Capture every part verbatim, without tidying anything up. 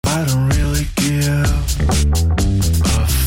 I don't really give a f-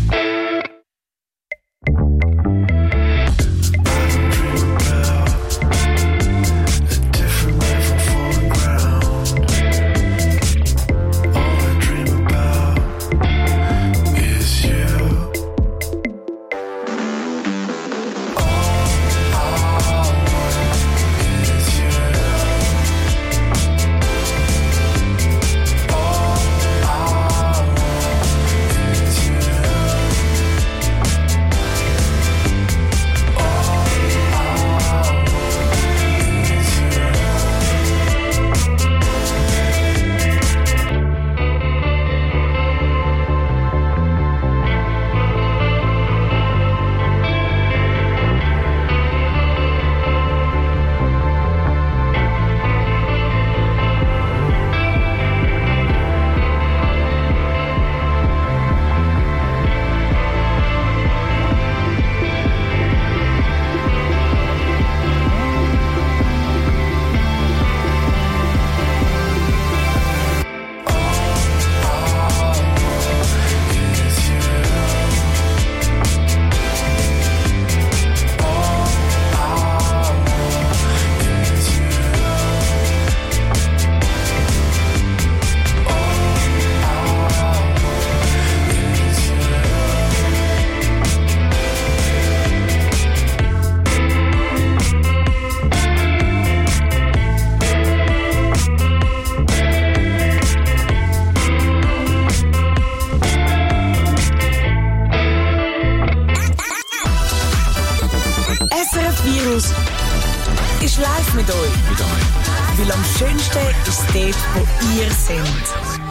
ist live mit euch. Mit euch. Weil am schönsten ist dort, wo ihr seid.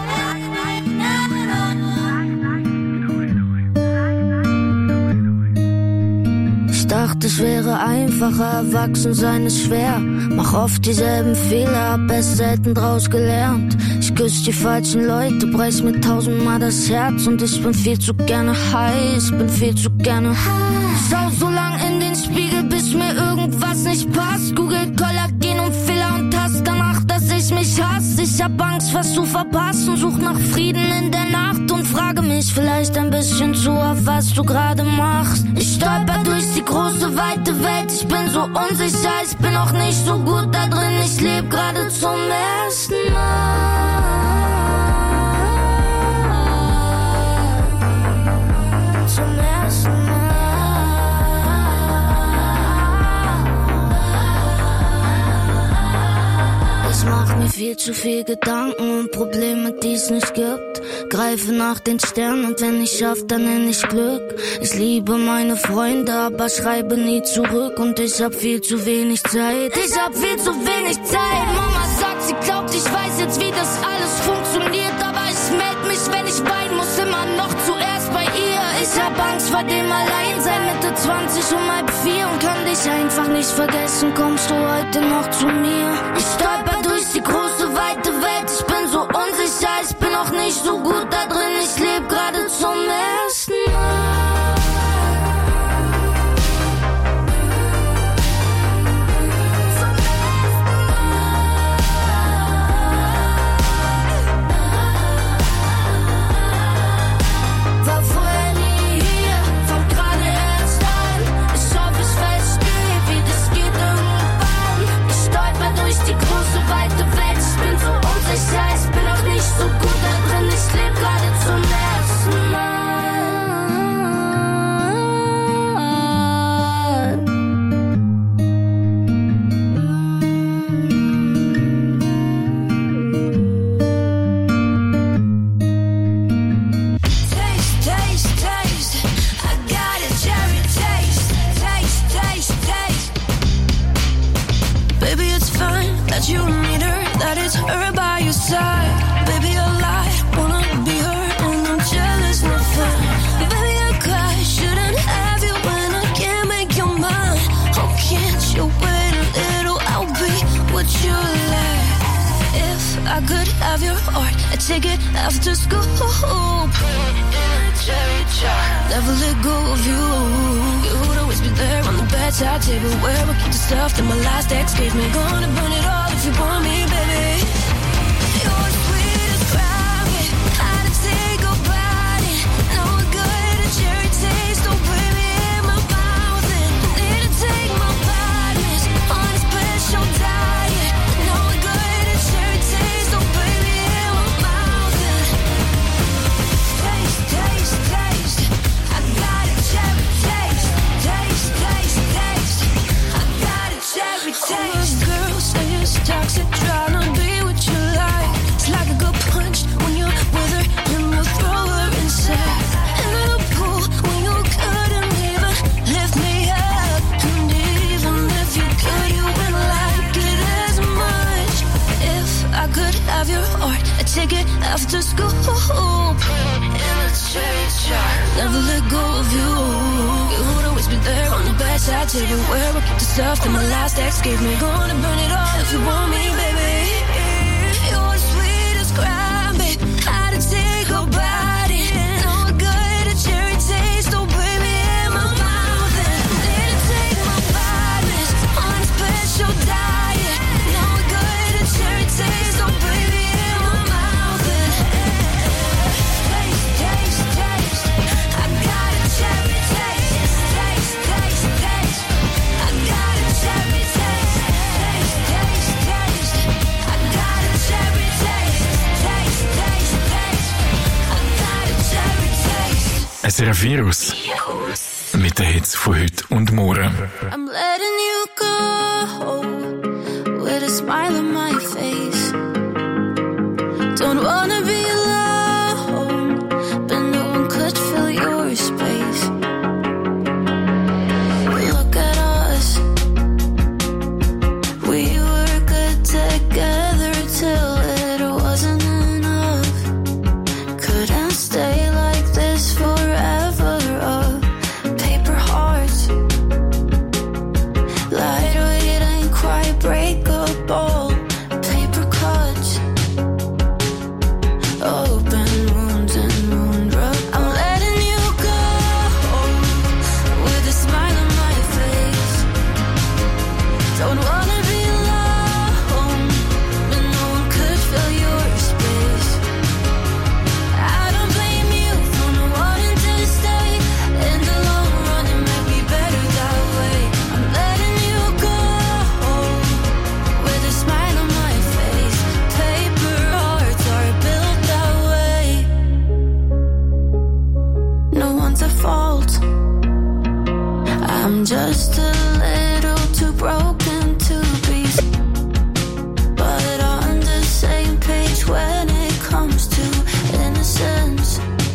Ich dachte, es wäre einfacher, erwachsen sein ist schwer. Mach oft dieselben Fehler, hab erst selten draus gelernt. Ich küsse die falschen Leute, brech mir tausendmal das Herz. Und ich bin viel zu gerne heiß, bin viel zu gerne schau so lang in den Spiegel, bis mir irgendwas nicht passt. Google Kollagen und Filler und hast danach, dass ich mich hasse. Ich hab Angst, was zu verpassen, such nach Frieden in der Nacht und frage mich vielleicht ein bisschen zu, auf was du gerade machst. Ich stolper durch die große, weite Welt, ich bin so unsicher, ich bin auch nicht so gut da drin, ich leb gerade zum ersten Mal. Zum ersten Mal. Ich mach mir viel zu viel Gedanken und Probleme, die es nicht gibt. Greife nach den Sternen und wenn ich schaff, dann nenn ich Glück. Ich liebe meine Freunde, aber schreibe nie zurück. Und ich hab viel zu wenig Zeit. Ich hab viel zu wenig Zeit. Mama sagt, sie glaubt, ich weiß jetzt, wie das alles funktioniert. Aber ich meld mich, wenn ich weinen muss, immer noch zuerst bei ihr. Ich hab Angst vor dem Alleinsein, Mitte zwanzig um halb vier. Und kann dich einfach nicht vergessen, kommst du heute noch zu mir. Ich stolper durch die große, weite Welt, ich bin so unsicher, ich bin auch nicht so gut da drin, ich leb gerade zum ersten Mal. War vorher nie hier, fang gerade erst an. Ich hoffe, ich verstehe, wie das geht irgendwann. Ich stolper durch die große, weite Welt, ich bin so unsicher, ich bin auch nicht so gut da drin, ich leb gerade zum ersten Mal. Taste, taste, taste, I got a cherry taste. Taste, taste, taste. Baby, it's fine that you need her, that it's her by your side. Baby, I lie, wanna be her, and I'm jealous, not fun. Baby, I cry, shouldn't have you when I can't make your mind. Oh, can't you wait a little, I'll be what you like. If I could have your heart, I'd take it after school. Put it in a cherry jar, never let go of you. You would always be there on the bedside table where we keep the stuff that my last ex gave me. Gonna burn it all if you want me, baby. You're sweet as crime, yeah. a scoop in the cherry jar. Never let go of you. You would always be there on the bad side, tell you where I keep the stuff that my last ex gave me. Gonna burn it all if you want me, baby. You're sweet as crime, babe. How to take a bite, no good a cherry taste, oh baby, in my mouth. And let it take my vitamins on a special diet. No good a cherry taste, oh baby, in my mouth. And taste, taste, taste. I got a cherry taste, taste, taste, taste. I got a cherry taste, taste, taste, taste. I got a cherry taste, taste, taste, taste. I got a cherry taste. Es ist ein Virus mit den Hits von heute und morgen. I'm letting you go with a smile on my face. Don't wanna be alone, but no one could fill your space. Look at us, we were good together till it wasn't enough. Couldn't stay like this forever. Uh, paper hearts, lightweight ain't quite breakable. Paper cuts, open wounds and wound rub. I'm letting you go with a smile on my face. Don't wanna be alone, but no one could fill your space. I don't blame you for not wanting to stay. In the long run, it might be better that way. I'm letting you go with a smile on my face. Paper hearts are built that way. No one's at fault. I'm just a little too broken to be, but on the same page when it comes to innocence.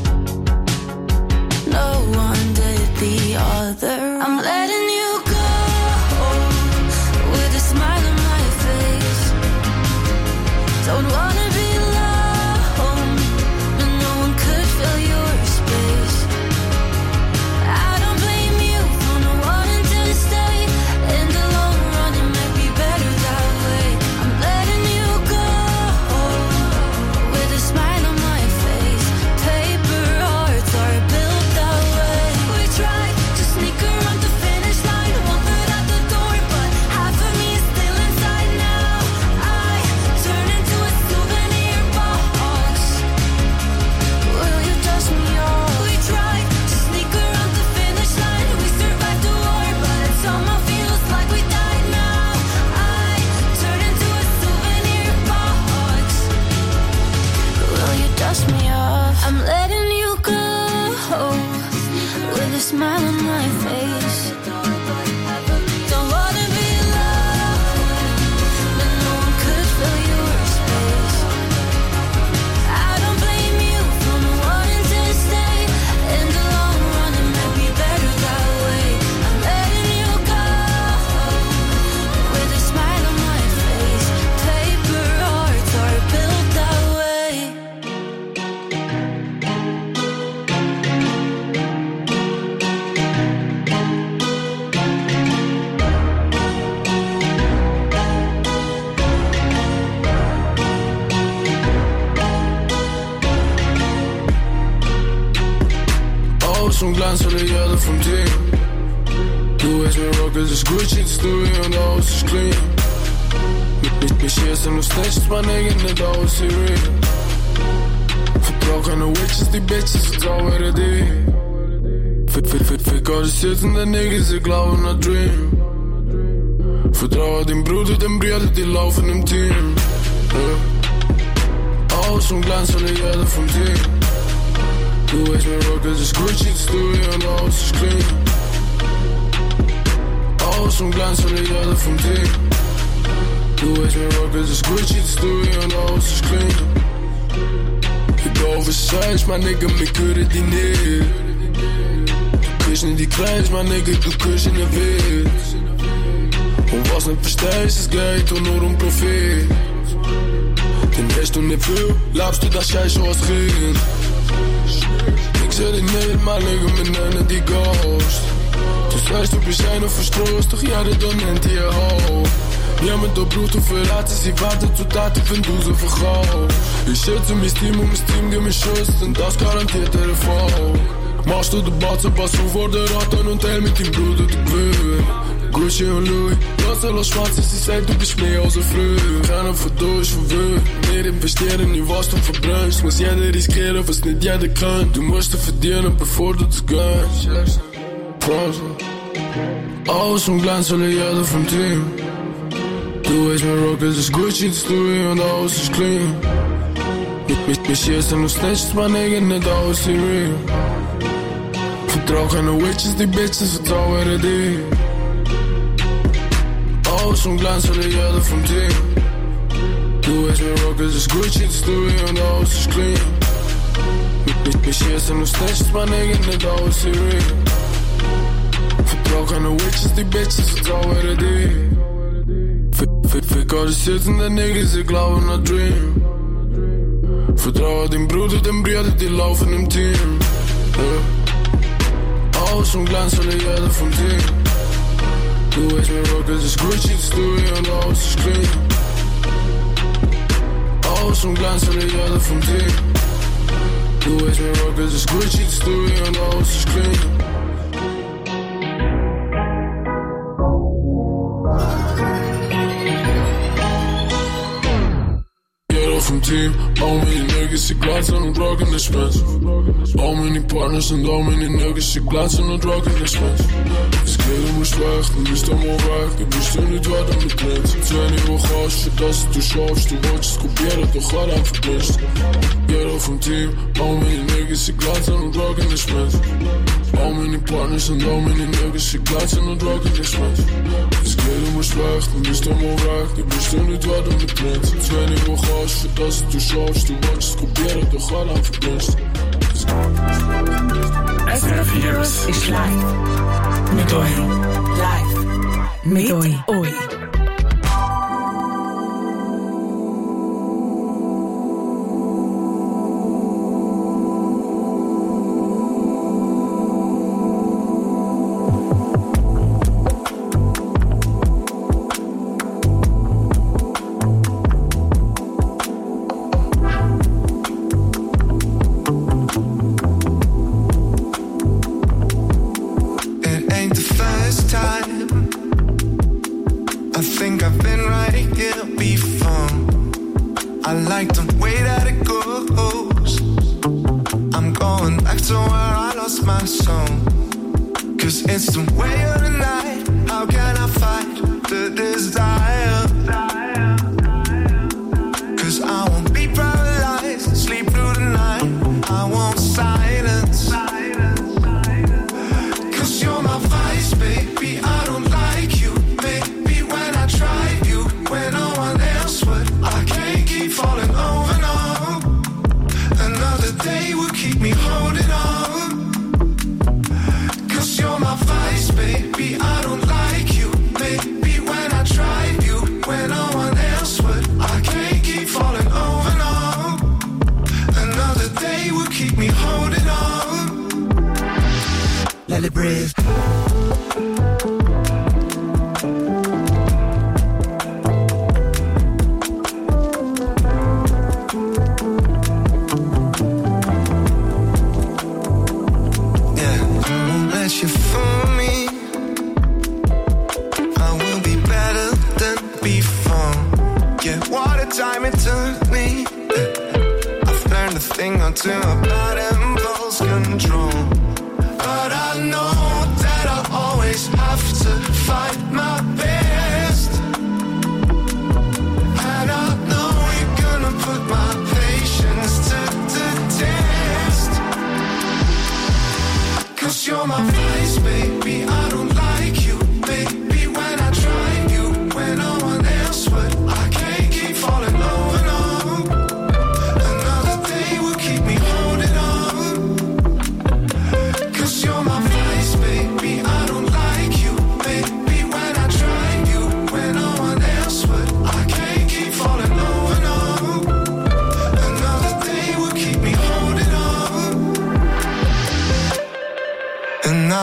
No one did the other. I'm letting you go with a smile on my face. Don't wanna be alone, but no one could fill your space. I don't blame you for not wanting to stay. In the long run, it might be better that way. I'm letting you go with a smile on my face. Paper hearts are built that way. We tried to sneak around the finish line, one foot out the door, but half of me is still inside now. I turn into a souvenir box. Will you dust me off? We tried to sneak around the finish line. We survived the war, but it somehow feels like we died now. I turn into a souvenir box. Will you dust me off? I'm letting you go with a smile on my face. Don't wanna be alone, but no one could fill your space. I don't blame you for not wanting to stay. In the long run, it might be better that way. I'm letting you go with a smile on my face. Paper hearts are built that way. Alles und Glanz oder jeder vom Team. Du weißt, mir Rockers ist Gucci, das du und alles ist clean. Mit mir schießen nur Snitches, mein Nigga, nicht alles hier real. Vertrau keine Witches, die Bitches, it's already deep. Fick, fick, fick, fick, all die sitzenden Niggas, ich glaube an a dream. Vertrau den Bruder, den Bruder, die laufen im Team. Ja. Alles und Glanz oder jeder vom Team. Du weißt, mir Rockers ist Gucci, das du und alles ist clean. Alles und Glanz oder jeder vom Team. Du weißt, mir Rockers ist Gucci, das du und alles ist clean. Ich go oversized, mein Nigga, mir gehört die nicht. Du kriegst nicht die Kleins, mein Nigga, du kriegst in der Witz. Und was nicht verstehst, es geht und nur um Profit. Den hast du nicht viel, glaubst du, das Scheiß was kriegen? Ich seh dich nicht, mein Nigga, wir nennen die Ghost. Du sagst, du bist einer verstoßt, doch jeder da nennt dir hoch. Wir haben da Blut und verraten, sie warten zu Taten, wenn du sie verkaufst. Ich schätze mein Team und mein Team gibt mir Schuss, und das garantiert der Erfolg. Machst du den Batzen, pass auf vor der Ratten und teil mit dem Bruder die Gewinn. Gucci und Louis, lass alles schwarz, sie sagt, du bist mehr als ein früh. Keiner von dir ist verwirrt, wir investieren in was du verbrennst. Muss jeder riskieren, was nicht jeder kann. Du musst es verdienen, bevor du das gönnst. Alles vom Glanz will jeder vom Team. Du weißt, mein Rockers ist Gucci, das Louis und alles ist clean. Mit, mit, mit schießen und snitches, mein Nigga, nicht alles ist real. Vertrau keine Witches, die Bitches, vertrauen die. Alles vom Glanz will jeder vom Team. Du weißt, mein Rockers ist Gucci, das Louis und alles ist clean. Mit, mit, mit schießen und snitches, mein Nigga, nicht alles ist real. Vertrau keine Witches, die Bitches, vertrauen die. Fick alles sitzen, der Niggas, sie glauben an Dream. Vertraue dem Bruder, dem Bruder, die laufen im Team. Yeah. Alles vom Glanz will jeder vom Team. Du weißt, mein Rockers ist Gucci, das Louis und alles ist clean. Alles vom Glanz will jeder vom Team. Du weißt, mein Rockers ist Gucci, das Louis und alles ist clean. Vom Team, all meine Niggas, sie glanzen und rocken den Spence. All meine Partners und all meine Niggas, sie glanzen und rocken den Spence. Es geht um mich weg, du bist am weg, du bist du nicht weiter mit Prinz. Zehn Uhr hast du das, du schaffst, du wolltest kopieren, doch halt einfach bist. Jeder vom Team, all meine Niggas, sie glanzen und rocken den Spence. All meine Partners und all meine Niggas, sie glanzen und rocken den Spence. Es geht um mich weg, du bist am weg, du bist du nicht weiter mit Prinz. Zehn Uhr hast du das, du schaffst, du wolltest kopieren, doch halt einfach bist. S R F Heroes ist live. Mit euch. Live. Mit euch. You're my vice, baby. I don't like you, baby. When I try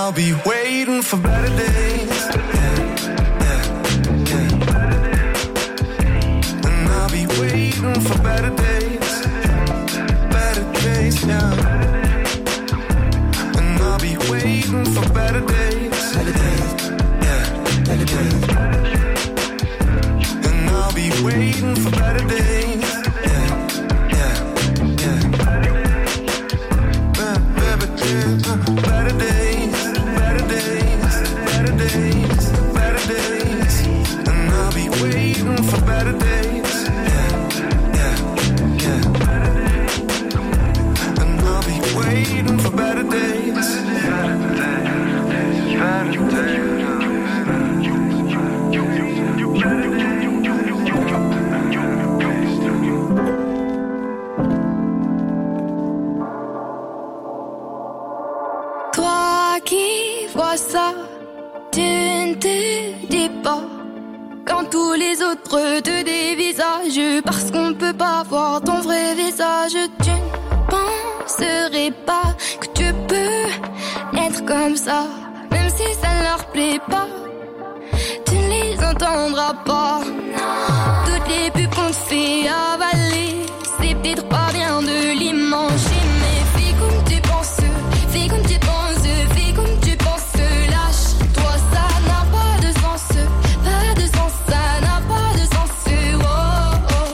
I'll be waiting for better days. Yeah, yeah, yeah. And I'll be waiting for better days. Better days, yeah. And I'll be waiting for better days. Better days, yeah, better days. And I'll be waiting for better days. Yeah, yeah, yeah. Better days, better days, better days, better days, better days. And I'll be waiting for better days. Yeah, yeah, yeah. And I'll be waiting for better days. Better days, better days. Toi qui vois ça, tu ne te dis pas quand tous les autres te dévisagent, parce qu'on peut pas voir ton vrai visage. Tu ne penserais pas que tu peux être comme ça, même si ça ne leur plaît pas. Tu ne les entendras pas. Toutes les pubs qu'on te fait avaler, c'est peut-être pas bien de les manger, mais fais comme tu penses, fais comme tu penses, fais comme tu penses, lâche. Toi ça n'a pas de sens, pas de sens, ça n'a pas de sens. Oh, oh.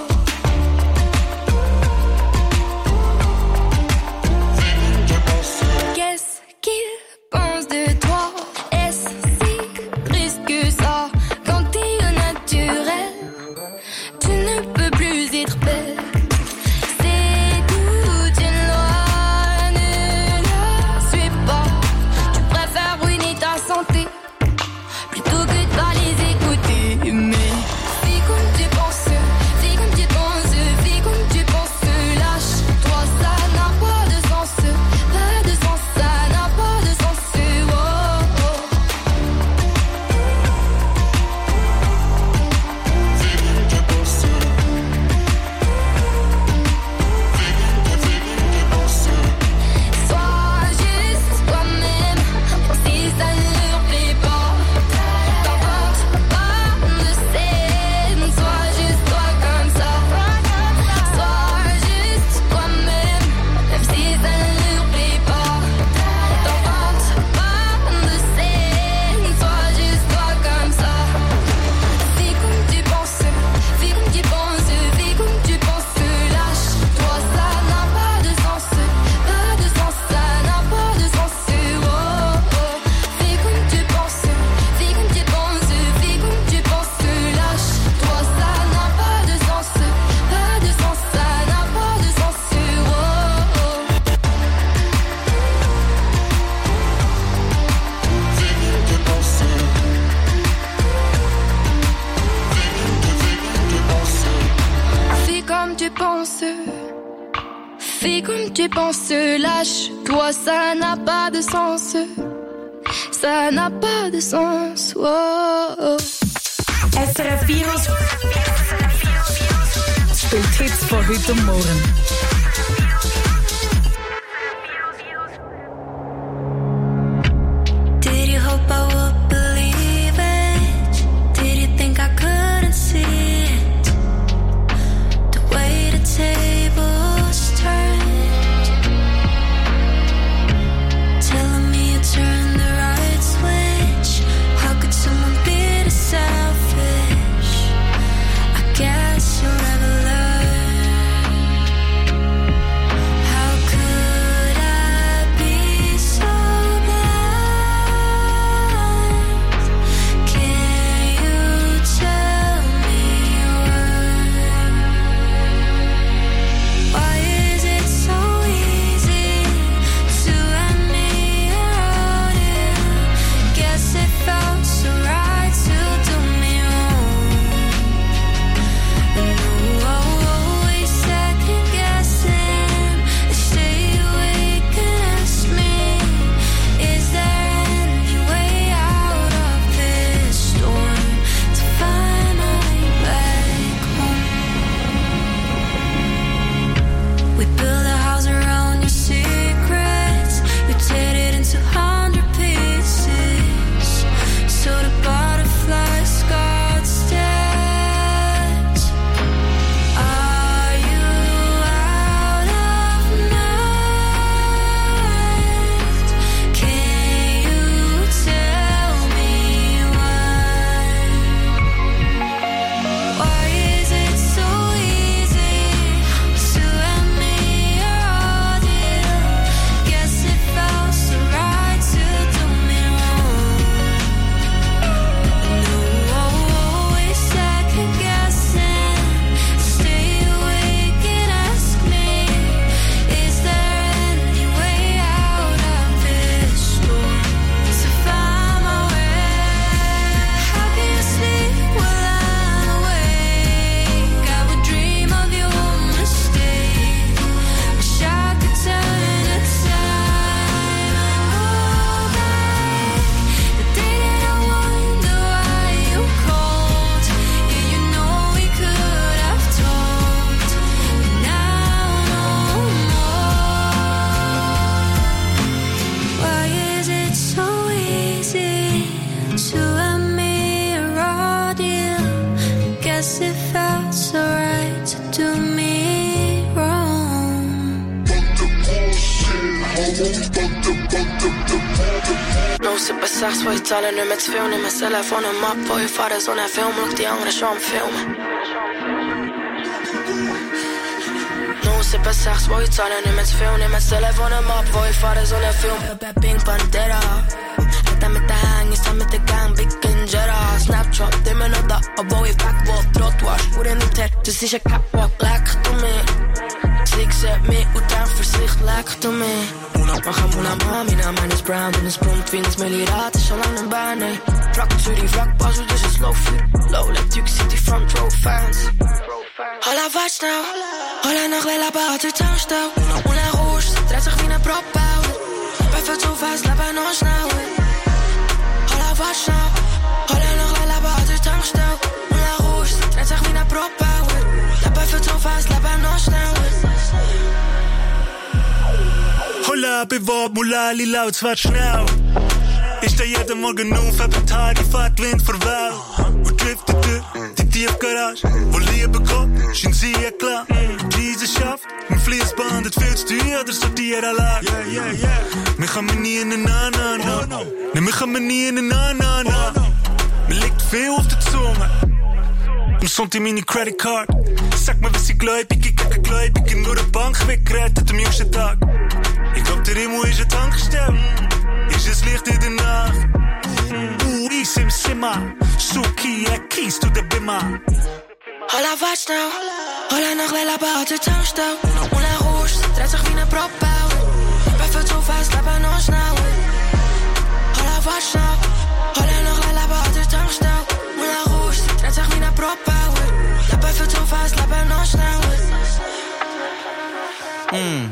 Qu'est-ce qu'ils pensent de toi? Est-ce si triste que ça? Quand t'es au naturel, tu ne peux plus être belle. C'est toute une loi, ne la suis pas. Tu préfères ruiner ta santé plutôt que de pas les écouter. Mais fais comme tu penses, fais comme tu penses, fais comme tu penses, lâche. Toi ça n'a pas de sens, pas de sens, ça n'a pas de sens. Oh, oh. Sois juste toi-même, si ça ne leur plaît pas. T'inventes pas de scène, sois juste toi comme ça. Sois juste toi-même, même si ça ne leur plaît pas. T'inventes pas de scène, sois juste toi comme ça. Fais comme tu penses, fais comme tu penses, fais comme tu penses, lâche. Toi ça n'a pas de sens, pas de sens, ça n'a pas de sens. Oh, oh. Fais comme tu penses, fais comme tu penses, fais comme tu penses, lâche. Toi ça n'a pas de sens, pas de sens, ça n'a pas de sens. Oh, oh. Fais comme tu penses, fais comme tu penses, lâche. Toi ça n'a pas de sens, ça n'a pas de sens. Oh, oh. S R F vier speelt hits voor heute Morgen. Did you hope I would believe it? Did you think I couldn't see it? The way the tables turned, telling me you turned the right switch. How could someone be this selfish? I guess you'll never learn. null sieben sechs, wo ich zahle nicht mehr zu viel. Nimm mein Telefon im Ab, wo ich fahre so einen Film. Schau die anderen schon am Filmen. null sieben sechs, wo ich zahle nicht mehr zu viel. Nimm mein Telefon im Ab, wo ich fahre so einen Film. Pink Pantera. Hätte mit der Hang, ich mit der Gang, Big Injera. Snapchat, immer noch da, obwohl ich backwalk. Trottoir, Uhr in der das ist ein Catwalk. Leck du mich. Ik zet me uit en versicht lekker door me. Unabhängig von einer Mami, na meines Brown. Und es brummt wie ein Millirat, ist schon lange ein Bein, ey. Wrack Zürich, Wrack Basel, das ist low für Low-Lab, Duke City, Front Row Fans. Holla, wart schnell. Holla nach Lela, Bad, der Tankstau. Und er rutscht, dreht sich wie ein Proppbau. Bei viel zu fest, lebe noch schnell. Holla, wart schnell. Holla nach Lela, Bad, der Tankstau. Und er rutscht, dreht sich wie ein Proppbau. Lebe viel zu fest, lebe noch schnell. Holla, bewahrt, Mulali, laut, zwart schnell. Ich steh jeden Morgen auf, hab ein Tag, die Fahrtwind verwählt. Und driftet durch die Tiefgarage, wo Liebe kommt, schien sie ja klar. Diese Schaft, mein Fließband, das viel zu teuer, das sortiert allein. Mich haben wir nie in den Na-Na-Na. Ne, mich haben wir nie in den Na-Na-Na. Mir liegt viel auf der Zunge. Am Sonntag meine Credit Card. Sag mir, was ich gläubig, ich gegen gläubig. Nur eine Bank weggerettet am jüngsten Tag. Ich glaub, der Remo ist ein Tankstelle. Ist es Licht in der Nacht. Uh, ich im Zimmer. Suki, er kiest du der Bimmer. Holla, wart schnell. Holla nach Lela, Bad, der Tankstau. Und er rutscht, dreht sich wie ein Proppbau. Bei viel zu fest, lebe noch schnell. Holla, wart schnell. Holla nach Lela, Bad, der Tankstau. Und er rutscht, dreht sich wie ein Proppbau. Lebe viel zu fest, lebe noch schnell. Mm.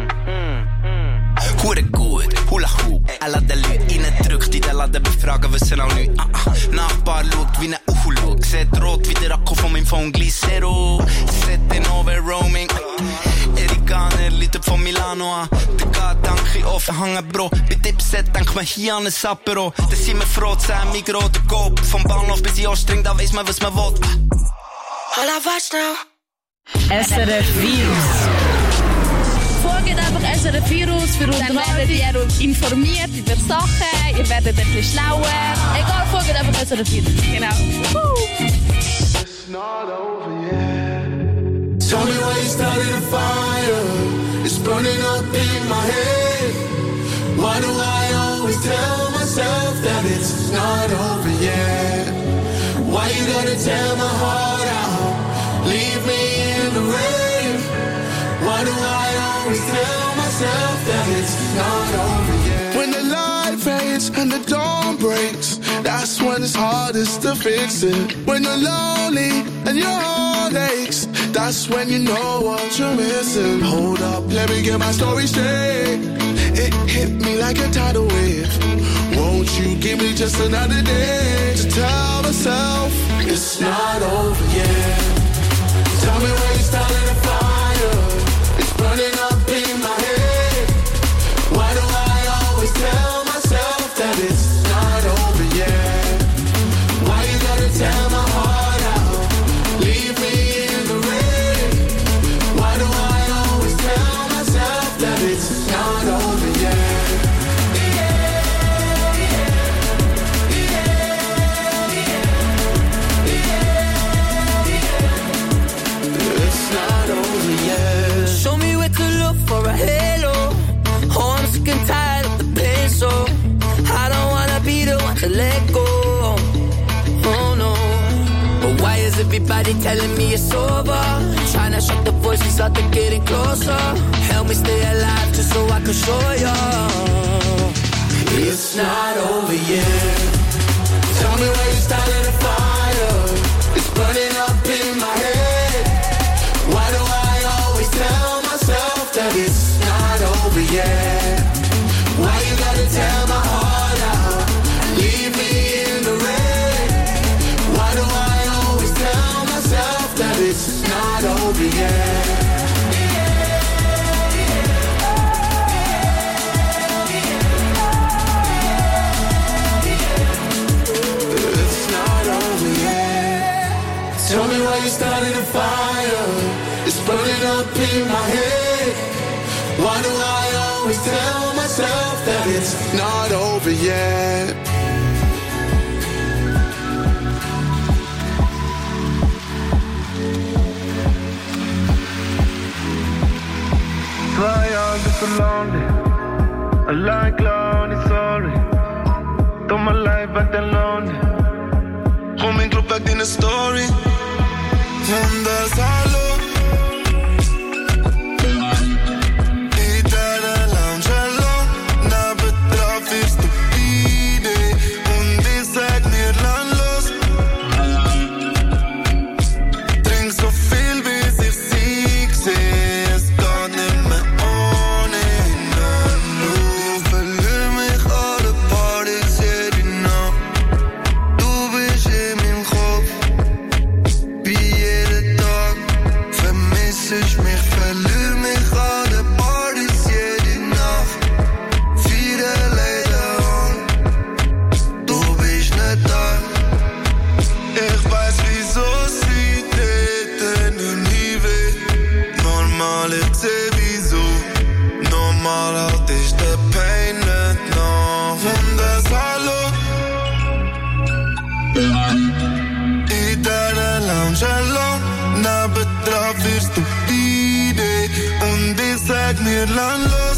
Hure gut, Hula Hoop. Er lässt den Leuten reindrückt, in den Laden befragen, wissen auch nicht. Ah, ah. Nachbar schaut wie ein Uhu schaut. Sieht rot wie der Akku von meinem Phone Glycero. Sette Nove Roaming. Erikaner läutet von Milano an. Der geht danke offen hängen, Bro. Bei Dipset denkt man hier an ein Sapero. Da sind wir froh, zehn Migros, der Coop. Vom Bahnhof bis in Ostring, da weiss man, was man will. Holla, wart schnell. S R F Virus. Folgt einfach S R F Virus für Unterhaltung. Dann werdet ihr informiert über Sachen, ihr werdet ein bisschen schlauer. Egal, folgt einfach S R F Virus. Genau. It's not over yet. Tell me why you started a fire. It's burning up in my head. Why do I always tell myself that it's not over yet? Why you gotta tear my heart out? Leave me in the rain. Why do I always tell myself that it's not over yet? When the light fades and the dawn breaks, that's when it's hardest to fix it. When you're lonely and your heart aches, that's when you know what you're missing. Hold up, let me get my story straight. It hit me like a tidal wave. Won't you give me just another day to tell myself it's not over yet? Tell me where you started a fire. It's burning up in my head. Why do I always tell myself that it's not over yet? Why you gotta tear my heart out? Leave me in the rain. Why do I always tell myself that it's not over yet? It's not over yet. Show me where to look for a halo. Oh, I'm sick and tired of the pain, so I don't wanna be the one to let go. Oh no. But why is everybody telling me it's over? Trying to shut the voices out, they're getting closer. Help me stay alive just so I can show you it's not over yet. Tell me where you started a fire. It's burning up in my head. Why do I always tell myself that it's not over yet? Why you gotta tear my heart out? Leave me in the rain. Why do I always tell myself that it's not over yet? Tell me why you started a fire. It's burning up in my head. Why do I always always tell myself that it's not over yet. Zwei Jahre so lonely, allein klar und sorry. Doch mein Life back then lonely. Kom in club back in the story. Wonders hallo. Mir landlos.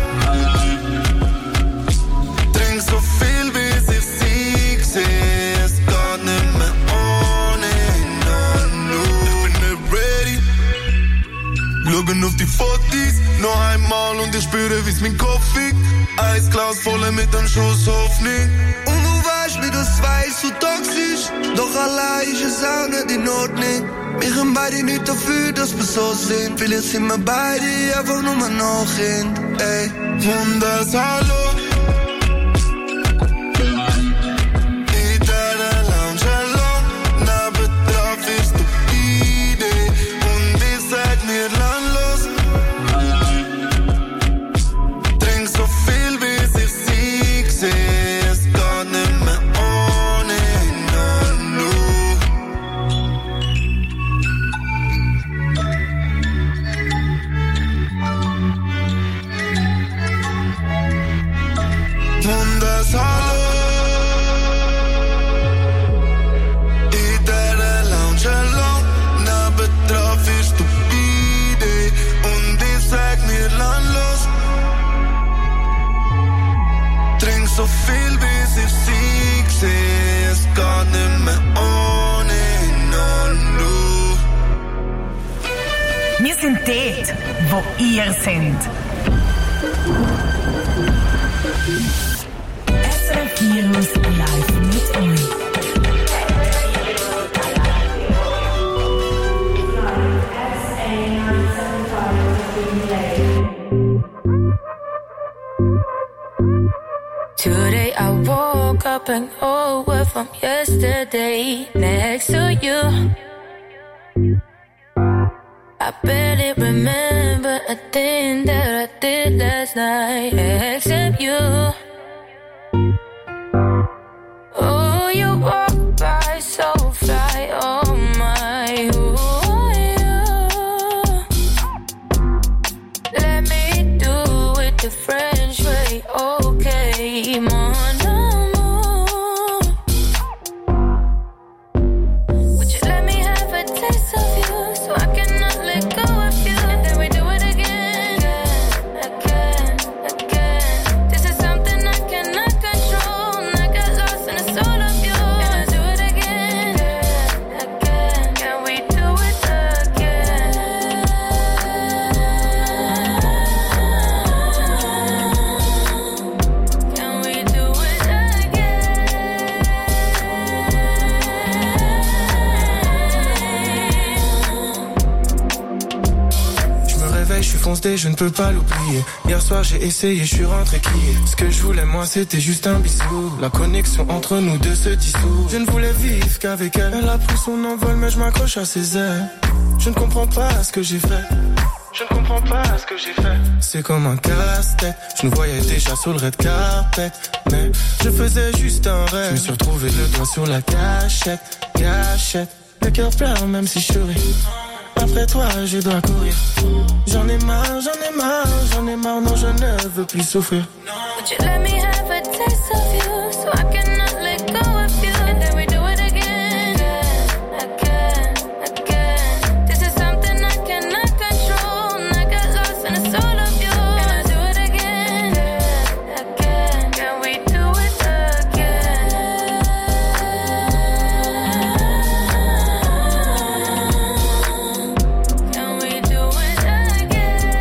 Trink so viel, bis ich Sieg seh. Es geht nicht mehr ohne ihn. Ich bin nicht ready. Schauen auf die Fotos noch einmal und ich spüre, wie's mein Kopf fickt. Eisglas voll mit einem Schuss Hoffnung. Und du weißt, wie das weiß, so toxisch. Doch allein ist es auch nicht in Ordnung. Wir haben beide nicht dafür, dass wir so sind. Vielleicht sind wir beide einfach nur mal noch Kind. Ey, wunders hallo. In deiner Lounge alone. Na betraf ich stupide. Und ich sag mir landlos. Trink so viel, bis ich Sieg seh. Es geht nicht mehr ohne ihn. Wunders hallo. In deiner Lounge alone. Na betraf ich stupide. Und ich sag mir landlos. Trink so viel, bis ich Sieg seh. Es geht nicht mehr ohne ihn. Wir sind dort, wo ihr seid. S R F Virus live mit euch. Today I woke up and over from yesterday next to you. I barely remember a thing that I did last night except you. Oh, you walk by so fly, oh my, who are you? Let me do it the French way, okay, mon amour. Would you let me have a taste of you so I cannot let go of you? And then we do it again, again, again. This is something I cannot control. And I got lost in the soul of you. Can I do it again, again? Can we do it again? Can we do it again? Je me réveille, je suis foncé, je ne peux pas l'oublier. Hier soir j'ai essayé, je suis rentré crier. Ce que je voulais moi c'était juste un bisou. La connexion entre nous deux se dissout. Je ne voulais vivre qu'avec elle. Elle a pris son envol mais je m'accroche à ses ailes. Je ne comprends pas ce que j'ai fait. Je ne comprends pas ce que j'ai fait. C'est comme un casse-tête. Je nous voyais déjà sur le red carpet, mais je faisais juste un rêve. Je me suis retrouvé le doigt sur la cachette, cachette. Le cœur pleure même si je souris. Après toi, je dois courir. J'en ai marre, j'en ai marre, j'en ai marre, non, je ne veux plus souffrir. Would you let me have a taste of you so I cannot let go of you? And then we do it again, again, again. This is something I cannot control. And I got lost in the soul of you. Can I do it again, again? Can we do it again? Can we do it again?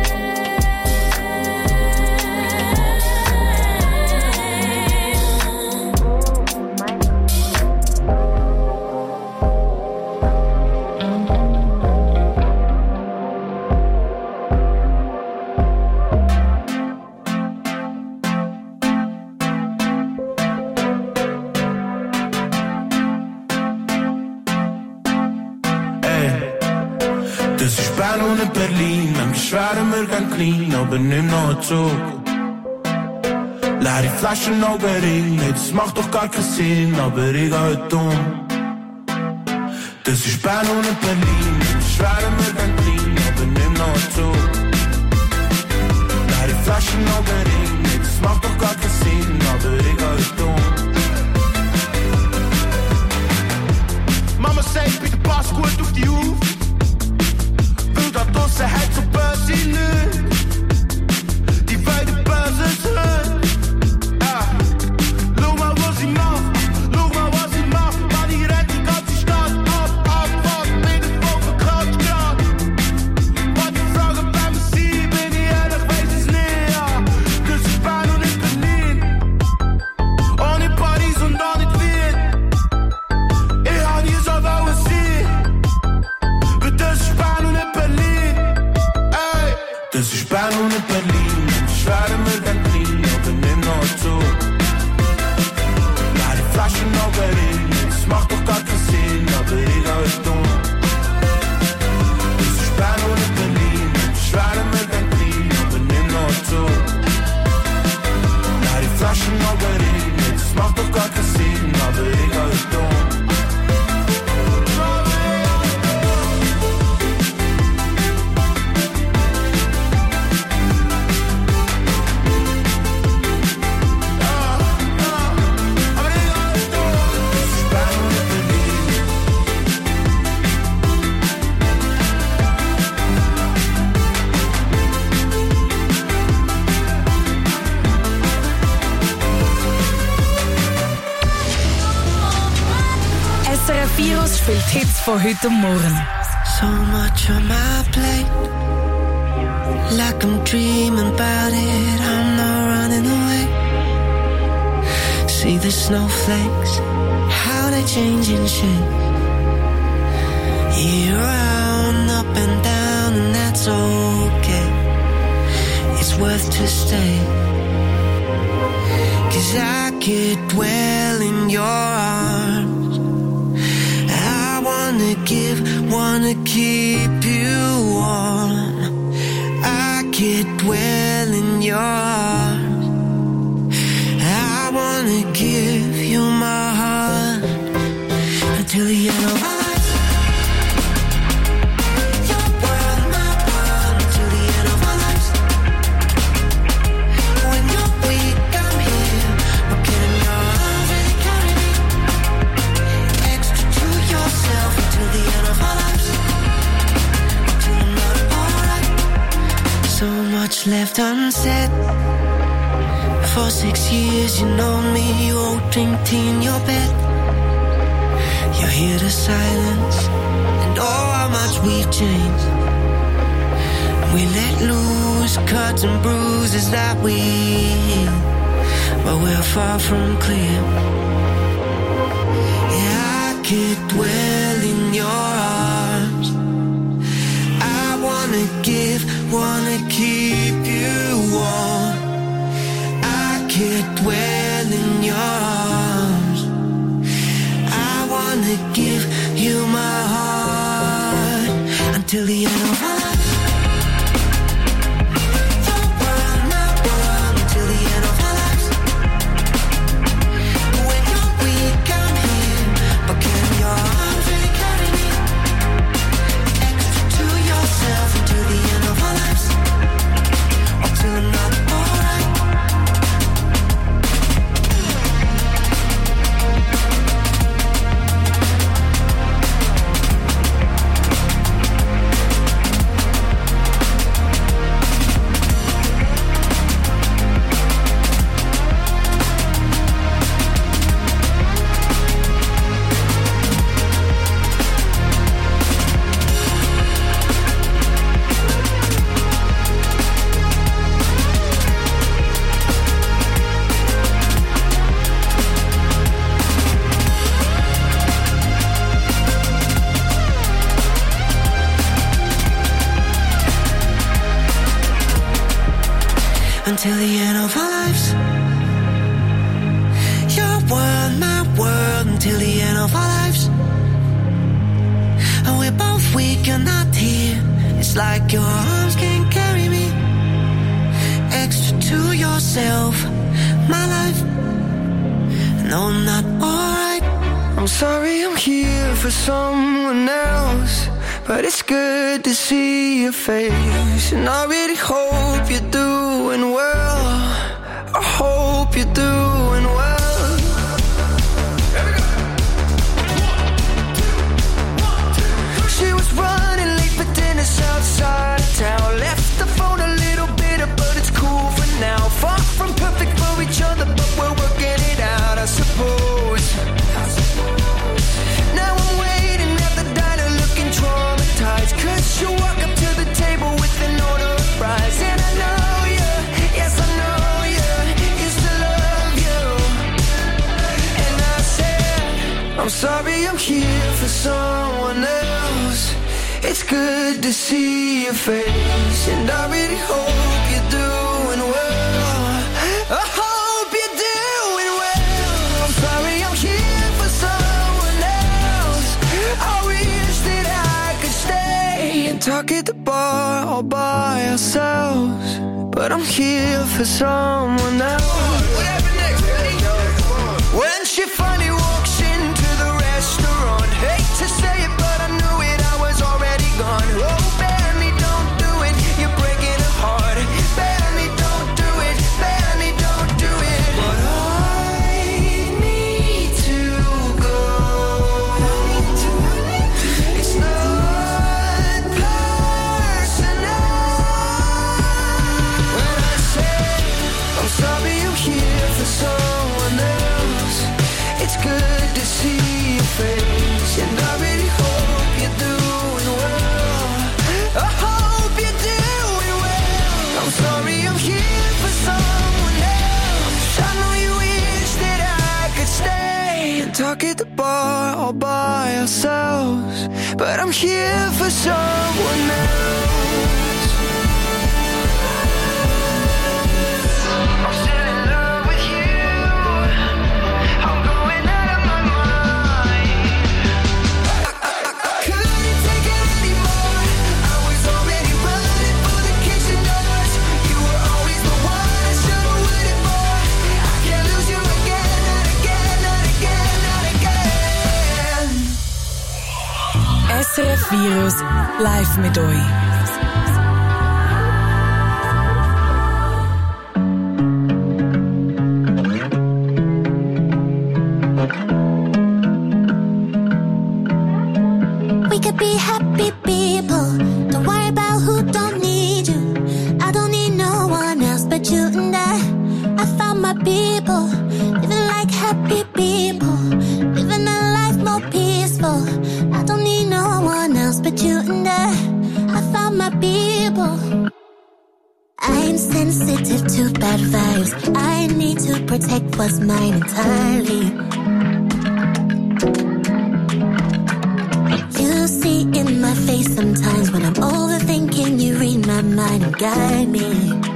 Dus ich bin nun in Berlin, am geschweren wir gehen clean, aber nimm noch einen Zug. Leer die Flaschen noch Ring, nee, das macht doch gar keinen Sinn, aber ich geh heute um. Dus ich bin nun in Berlin, am geschweren wir gehen clean, aber nimm noch einen Zug. Leer die Flaschen noch Ring, nee, das macht doch gar keinen Sinn, aber ich geh heute um. Mama sagt, bitte pass gut auf die auf. Da draussen hat so böse nicht. Die beiden Böse sind. Ja. Schau mal, was ich mach. Schau mal, was ich mach. Mann, ich renn die ganze Stadt ab, ab, ab. Bin ich voll verklatscht grad. Mann, die Frage, wer wir sind, bin ich ehrlich, weiß es nicht, ja. Dus ich bin noch nicht Berlin. Auch nicht Paris und auch nicht Wien. Ich hab nie so wollen sein. Dus ich bin noch nicht Berlin. Dus ich bin nun in Berlin, schweren wir gehen clean, aber nimm noch einen Zug. Leer die Flaschen noch Ring, das macht doch gar keinen Sinn, aber ich geh heute um. Dus ich bin nun in Berlin, schweren wir gehen clean, aber nimm noch einen Zug. Leer die Flaschen noch Ring, das macht doch gar keinen Sinn, aber ich geh heute um. S R F Virus spielt Hits von heute und morgen. So much on my plate, like I'm dreaming about it, I'm not running away. See the snowflakes, how they change in shape. Year round, up and down, and that's okay. It's worth to stay, 'cause I could dwell in your arms. I wanna give, wanna keep you warm. I could dwell in your arms. I wanna give you my heart until the end of my life. Your world, my world, until the end of my life. When you're weak, I'm here. I'm getting your arms, really carry me. Extra to yourself until the end of my life. Until I'm not alright. So much left unsaid. For six years you know me, you old drink tea in your bed. You hear the silence and oh how much we've changed. We let loose cuts and bruises that we heal, but we're far from clear. Yeah, I could dwell in your arms. I wanna give, wanna keep you warm. I could dwell in your arms. I wanna give you my heart until the end of my life. Your world, my world, until the end of my life. When you're weak, I'm here, but can your arms really carry me? Extra to the end of our lives. Your world, my world, until the end of our lives. And we're both weak and not here. It's like your arms can't carry me. Extra to yourself, my life. No, not alright. I'm sorry I'm here for someone else, but it's good to see your face. And I really hope you're doing well. I hope you're doing well. She was running late for dinner outside of town. Left the phone a little bitter, but it's cool for now. Far from perfect for each other, but we're working it out, I suppose. Now I'm waiting at the diner looking traumatized, cause you walk up to the table with an order of fries. And I know you, yes I know you, used to love you. And I said, I'm sorry I'm here for someone else. It's good to see your face, and I really hope you're doing well. I hope you're doing well. I'm sorry I'm here for someone else. I wish that I could stay and talk at the bar all by ourselves, but I'm here for someone else. Whatever next, ready? When she finally walks into the restaurant, hate to say it, but I knew it, I was already gone. Oh, Benny, don't do it, you're breaking her heart. Benny, don't do it, Benny, don't do it. But I need to go. It's not personal. When I say I'm sorry I'm here for someone else, it's good to see your face, and I really hope you're doing well. I hope you're doing well. I'm sorry I'm here for someone else. I know you wish that I could stay and talk at the bar all by ourselves, but I'm here for someone else. I'm still in love with you. I'm going out of my mind. I, I, I couldn't take it anymore. I was already running for the kitchen doors. You were always the one I should've waited for. I can't lose you again, not again, not again, not again. S R F Virus live mit euch. We could be happy people. Don't worry about who don't need you. I don't need no one else but you and I. I found my people, living like happy people, living a life more peaceful. I don't need no one else but you and I. I found my people. I'm sensitive to bad vibes. I need to protect what's mine entirely. You see in my face sometimes when I'm overthinking, you read my mind and guide me.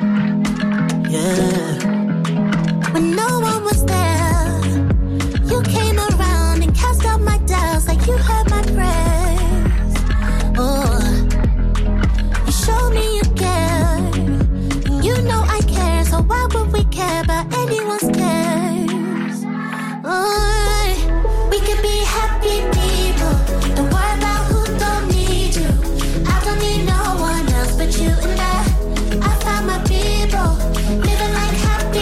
Yeah. When no one was there, you came around and cast out my doubts like you heard my prayers. Oh, you showed me you care, and you know I care, so why would we care about anyone's cares? Oh, we could be happy people. Don't worry about who don't need you. I don't need no one else but you and I. I found my people, living like happy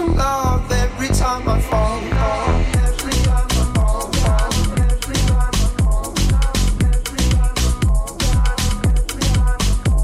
from love every time I fall. Every time I fall, fall. Every time I fall, every time I fall, every time I fall,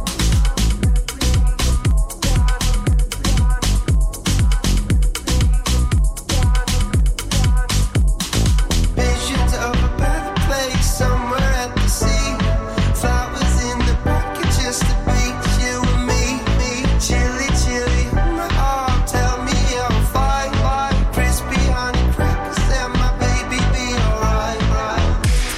visions of a better place somewhere at the sea. Flowers in the bucket just to be you and me, me. Chilly, chilly on my arm, tell me I'll fight, fight. Crispy honey crackers and my baby be alright, right.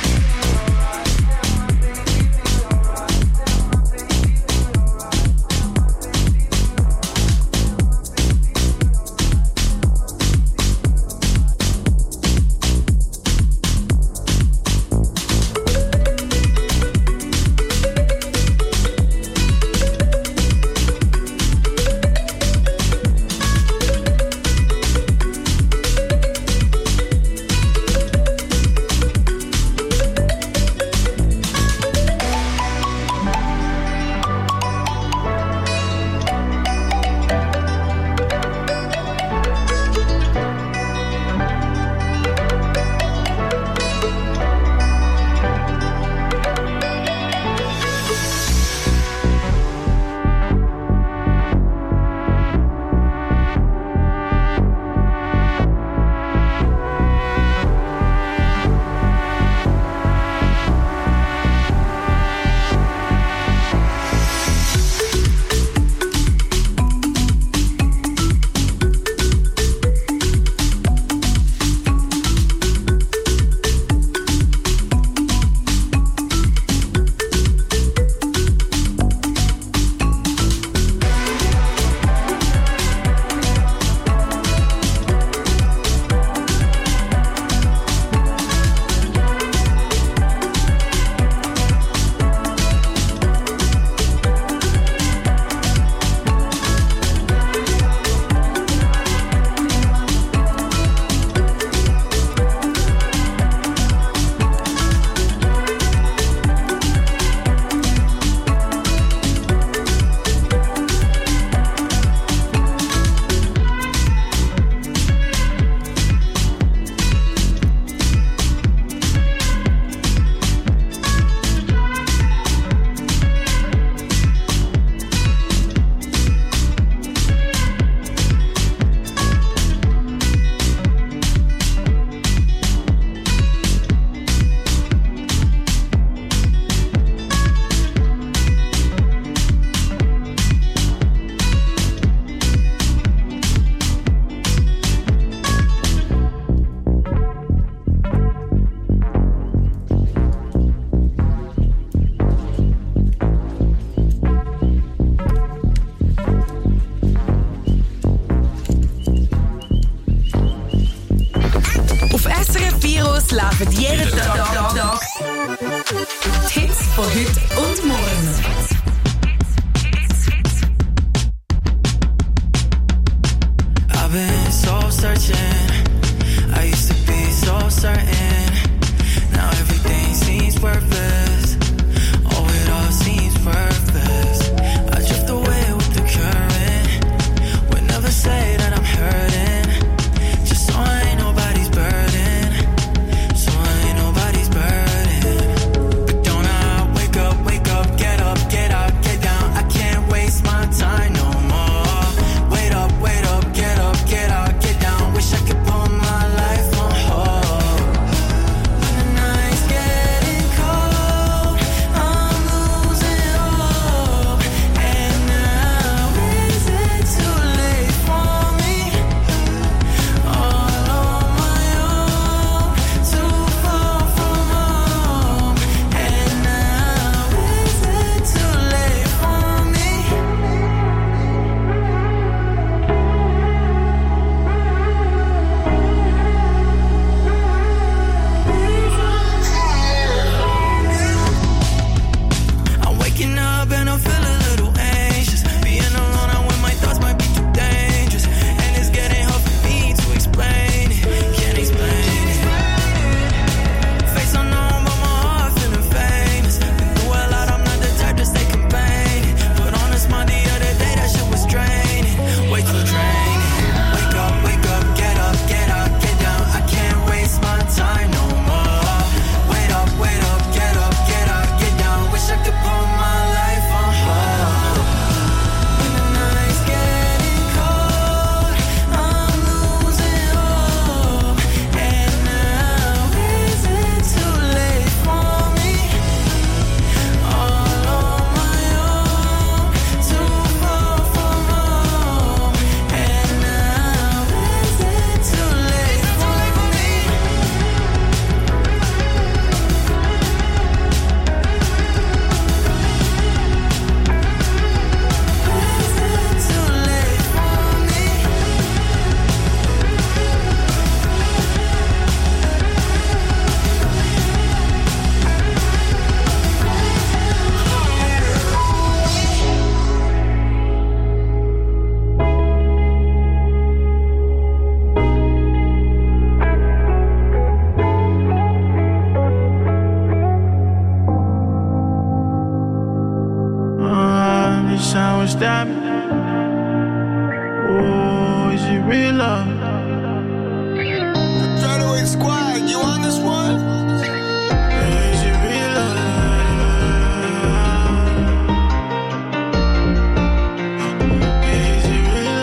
laufen jeden Tag die Hits von heute und morgen. I've been so searching. I used to be so certain. Now everything seems worthless. Oh, it all seems worthless. I drift away with the current. Would never say that I'm hurting. Just so I ain't nobody's burden. So I ain't nobody's burden. But don't I wake up, wake up, get sound was damning. Oh, is it real love? Runaway Squad, you on this one? Is it real love? Is it real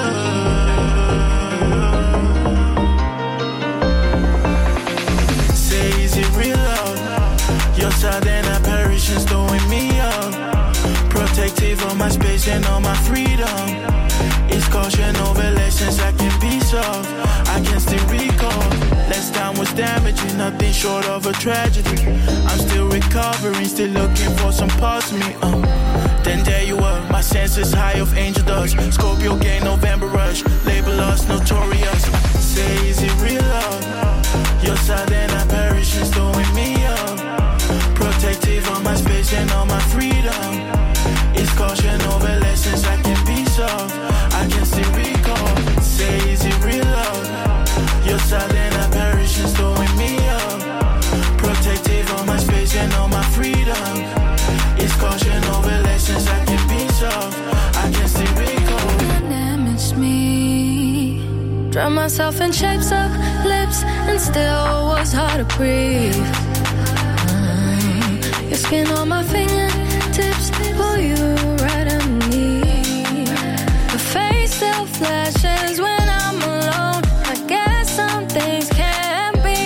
love? Say, is it real love? Your southern apparitions throwing me up. Protective of my space and all my freedom. It's caution over lessons I can be soft. I can still recall. Last time was damaging, nothing short of a tragedy. I'm still recovering, still looking for some parts of me. Uh. Then there you were, my senses high of angel dust. Scorpio gang, November rush. Label us notorious. Say, is it real love? Your southern apparitions throwing me up. Protective of my space and all my freedom. It's caution over lessons I can be soft. I can still recall. Say, is it real love? Your southern apparitions throwing me up. Protective of my space and all my freedom. It's caution over lessons I can be soft. I can still recall. Damage me. Drown myself in shapes of lips and still was hard to breathe. Mm. Your skin on my fingertips, pull you right underneath. The face still flashes when I'm alone. I guess some things can't be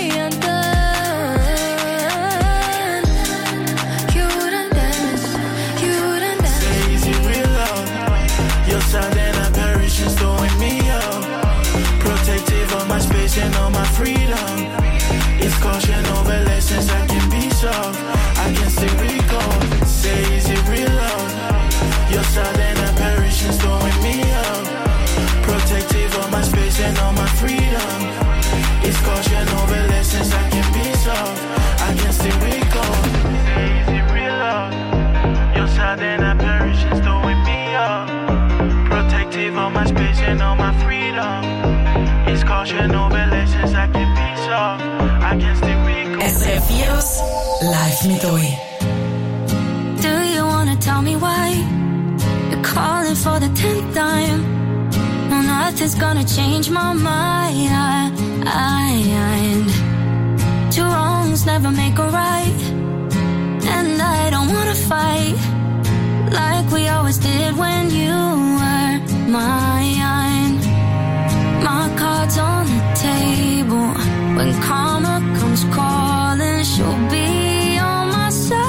undone. You done damage, you done damage. Say, is it real love? Your southern apparitions throwing me up. Protective of my space and all my freedom. It's caution over lessons I can be soft. I can still recall. Say, is it real love? Your southern apparitions throwing me up. Protective of my space and all my freedom. It's caution over lessons I can be soft. I can still recall. Say, is it real love? Your southern apparitions throwing me up. Protective of my space and all my freedom. It's caution over lessons I can be soft. I can still recall. S R F Heroes live mit euch. Do you wanna tell me why you're calling for the tenth time? No, nothing's gonna change my mind. Two wrongs never make a right, and I don't wanna fight like we always did when you were mine. My cards on the table. When karma comes calling, she'll be on my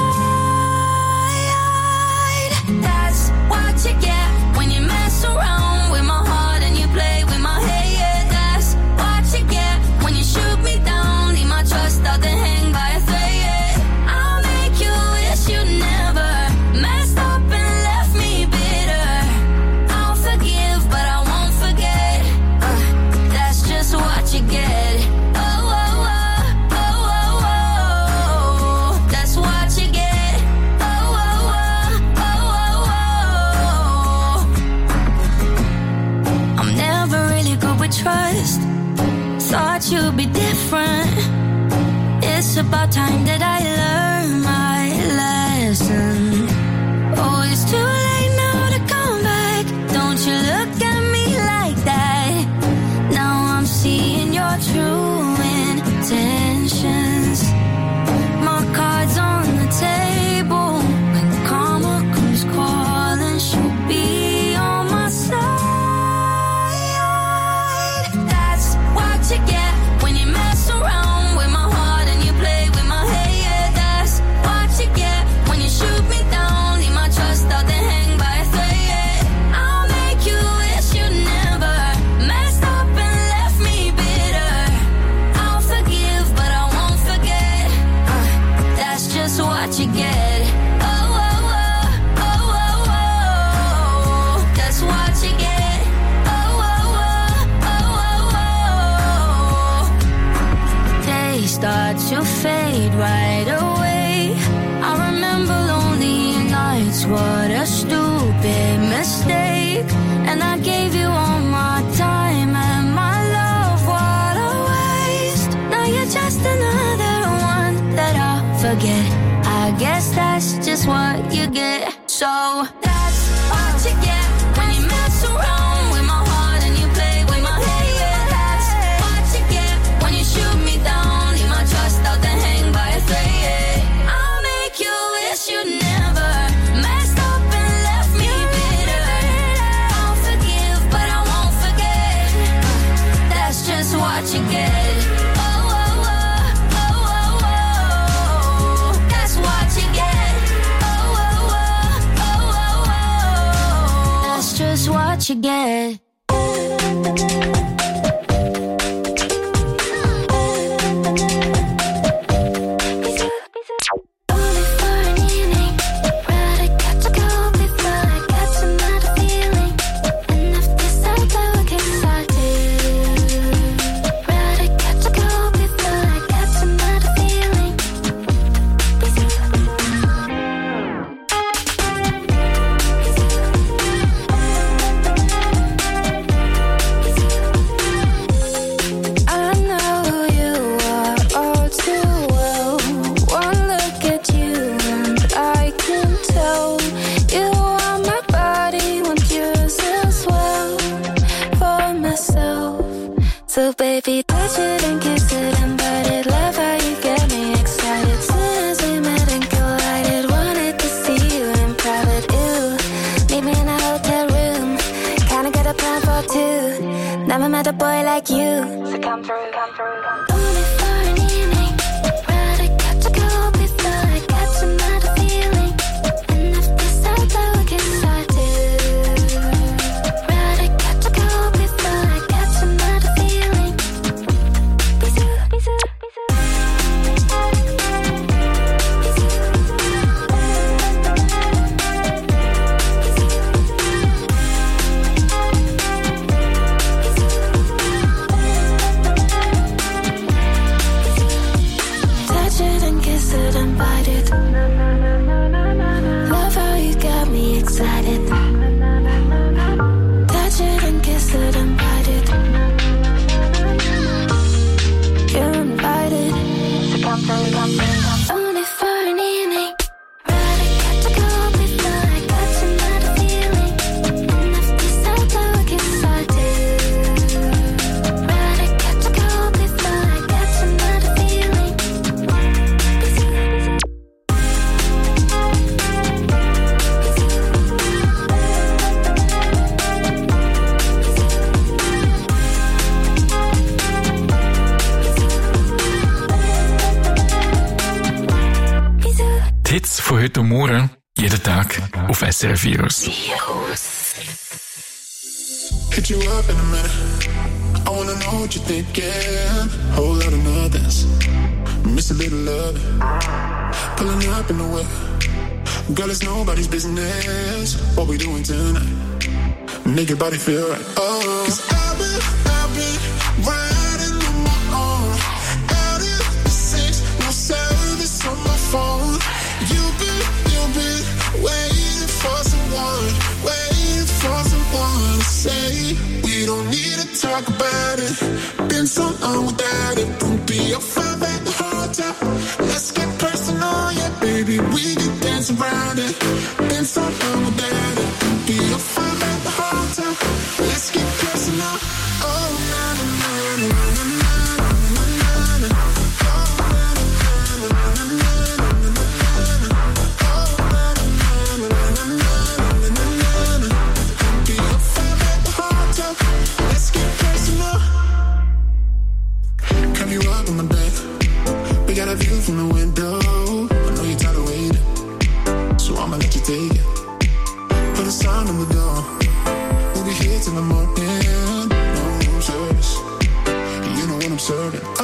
side. That's what you get when you mess around with my heart and you play with my head. That's what you get when you shoot me down. Leave my trust out to hang by a thread. I'll make you wish you never messed up and left me bitter. I'll forgive, but I won't forget. Uh, that's just what you get. Oh, oh, oh, oh, oh, oh. That's what you get. Oh, oh, oh, oh, oh, oh. I'm never really good with trust. Thought you'd be different. It's about time that I learn my lesson. Oh, it's too late now to come back. Don't you look at me like that. Now I'm seeing your true intentions. My cards on the table. When karma comes calling, she'll be on my side. That's what you get when you mess around with my heart and you play with my head. That's what you get when you shoot me down. Leave my trust out to hang by a thread. I'll make you wish you never messed up and left me bitter. I'll forgive, but I won't forget. Uh, that's just what you get. Oh, oh, oh, oh, oh, oh. That's what you get. Oh, oh, oh, oh, oh, oh. Days start to fade right away. I remember lonely nights. What a stupid mistake. And I gave you all my time and my love. What a waste. Now you're just another one that I'll forget. I guess that's just what you get. So that's what you get. that's what you get. So baby, touch it and kiss it and bite it. Love how you get me excited. Soon as we met and collided, wanted to see you in private. Ew, meet me in a hotel room. Kinda got a plan for two. Never met a boy like you. So come through, come through. Only for an evening. Rather catch a cold before I catch another feeling. And if this out there we can start to. Rather catch a cold before I catch another feeling. Bisou, bisou, bisou. Touch it and kiss it and bite it. Love how you got me excited. Touch it and kiss it and bite it. You're invited. So come through, come through. Only for an evening. Rather catch a cold before I catch another feeling. And if this out there we can start to. Rather catch a cold before I catch another feeling. Die Hits von heute Morgen, jeden Tag auf S R F Virus. Hit you up in a minute. I wanna know what you're thinking. Whole lot of nothings. Miss a little love. Pulling up in the whip. Girl, it's nobody's business. What we doing tonight? Make your body feel right. Oh, cause I've been, I've been riding on my own. Out in the six, no service on my phone. You've been, you've been waiting for someone, waiting for someone to say we don't need to talk about it. Been so long without it. Don't be a five at the hotel. Let's get personal, yeah, baby. We can dance around it. Been so long without it. Don't be a five at the hotel. Let's get personal. Oh, na na na na na na. You up in my bed. We got a view from the window. I know you're tired of waiting, so I'ma let you take it. Put a sign on the door. We'll be here till the morning. No room service. You know what I'm serving.